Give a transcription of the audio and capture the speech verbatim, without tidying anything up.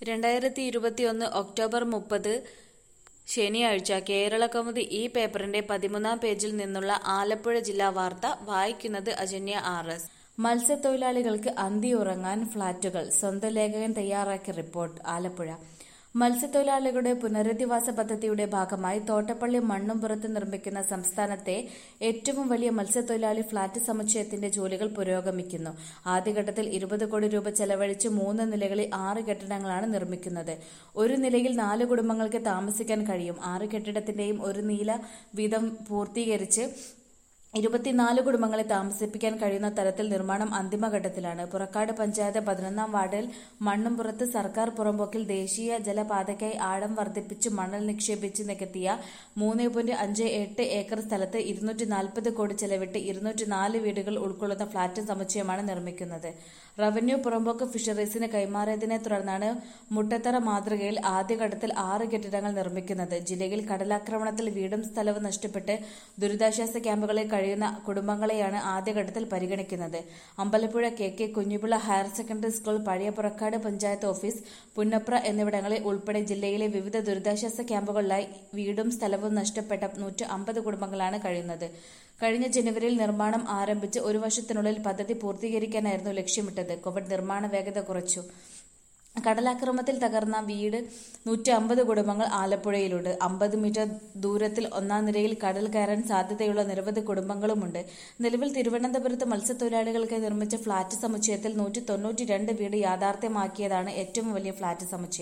രണ്ടായിരത്തി ഇരുപത്തിയൊന്ന് ഒക്ടോബർ മുപ്പത് ശനിയാഴ്ച കേരളകൗമുദി ഈ പേപ്പറിന്റെ പതിമൂന്നാം പേജിൽ നിന്നുള്ള ആലപ്പുഴ ജില്ലാ വാർത്ത വായിക്കുന്നത് അജന്യ ആർ എസ്. മത്സ്യത്തൊഴിലാളികൾക്ക് അന്തിയുറങ്ങാൻ ഫ്ളാറ്റുകൾ. സ്വന്തം ലേഖകൻ തയ്യാറാക്കിയ റിപ്പോർട്ട്. ആലപ്പുഴ മത്സ്യത്തൊഴിലാളികളുടെ പുനരധിവാസ പദ്ധതിയുടെ ഭാഗമായി തോട്ടപ്പള്ളി മണ്ണുംപുറത്ത് നിർമ്മിക്കുന്ന സംസ്ഥാനത്തെ ഏറ്റവും വലിയ മത്സ്യത്തൊഴിലാളി ഫ്ളാറ്റ് സമുച്ചയത്തിന്റെ ജോലികൾ പുരോഗമിക്കുന്നു. ആദ്യഘട്ടത്തിൽ ഇരുപത് കോടി രൂപ ചെലവഴിച്ച് മൂന്ന് നിലകളിൽ ആറ് കെട്ടിടങ്ങളാണ് നിർമ്മിക്കുന്നത്. ഒരു നിലയിൽ നാല് കുടുംബങ്ങൾക്ക് താമസിക്കാൻ കഴിയും. ആറ് കെട്ടിടത്തിന്റെയും ഒരു നില വീതം പൂർത്തീകരിച്ച് ഇരുപത്തിനാല് കുടുംബങ്ങളെ താമസിപ്പിക്കാൻ കഴിയുന്ന തരത്തിൽ നിർമ്മാണം അന്തിമഘട്ടത്തിലാണ്. പുറക്കാട് പഞ്ചായത്ത് പതിനൊന്നാം വാർഡിൽ മണ്ണുംപുറത്ത് സർക്കാർ പുറമ്പോക്കിൽ ദേശീയ ജലപാതയ്ക്കായി ആഴം വർദ്ധിപ്പിച്ച് മണൽ നിക്ഷേപിച്ച് നികത്തിയ മൂന്ന് പോയിന്റ് അഞ്ച് എട്ട് ഏക്കർ സ്ഥലത്ത് ഇരുന്നൂറ്റി നാൽപ്പത് കോടി ചെലവിട്ട് ഇരുന്നൂറ്റി നാല് വീടുകൾ ഉൾക്കൊള്ളുന്ന ഫ്ളാറ്റ് സമുച്ചയമാണ് നിർമ്മിക്കുന്നത്. റവന്യൂ പുറമ്പോക്ക് ഫിഷറീസിന് കൈമാറിയതിനെ തുടർന്നാണ് മുട്ടത്തറ മാതൃകയിൽ ആദ്യഘട്ടത്തിൽ ആറ് കെട്ടിടങ്ങൾ നിർമ്മിക്കുന്നത്. ജില്ലയിൽ കടലാക്രമണത്തിൽ വീടും സ്ഥലവും നഷ്ടപ്പെട്ട് ദുരിതാശ്വാസ ക്യാമ്പുകളിൽ കഴിയുന്ന കുടുംബങ്ങളെയാണ് ആദ്യഘട്ടത്തിൽ പരിഗണിക്കുന്നത്. Ambalappuzha K K Kunjipillai higher secondary school, പഴയ പുറക്കാട് പഞ്ചായത്ത് ഓഫീസ്, പുന്നപ്ര എന്നിവിടങ്ങളിൽ ഉൾപ്പെടെ ജില്ലയിലെ വിവിധ ദുരിതാശ്വാസ ക്യാമ്പുകളിലായി വീടും സ്ഥലവും നഷ്ടപ്പെട്ട നൂറ്റി അമ്പത് കുടുംബങ്ങളാണ് കഴിയുന്നത്. കഴിഞ്ഞ ജനുവരിയിൽ നിർമ്മാണം ആരംഭിച്ച് ഒരു വർഷത്തിനുള്ളിൽ പദ്ധതി പൂർത്തീകരിക്കാനായിരുന്നു ലക്ഷ്യമിട്ടത്. കോവിഡ് നിർമ്മാണ വേഗത കുറച്ചു. കടലാക്രമണത്തിൽ തകർന്ന വീട് നൂറ്റി അമ്പത് കുടുംബങ്ങൾ ആലപ്പുഴയിലുണ്ട്. അമ്പത് മീറ്റർ ദൂരത്തിൽ ഒന്നാം നിരയിൽ കടൽ കയറാൻ സാധ്യതയുള്ള നിരവധി കുടുംബങ്ങളുമുണ്ട്. നിലവിൽ തിരുവനന്തപുരത്ത് മത്സ്യത്തൊഴിലാളികൾക്കായി നിർമ്മിച്ച ഫ്ളാറ്റ് സമുച്ചയത്തിൽ നൂറ്റി തൊണ്ണൂറ്റി രണ്ട് വീട് യാഥാർത്ഥ്യമാക്കിയതാണ് ഏറ്റവും വലിയ ഫ്ളാറ്റ് സമുച്ചയം.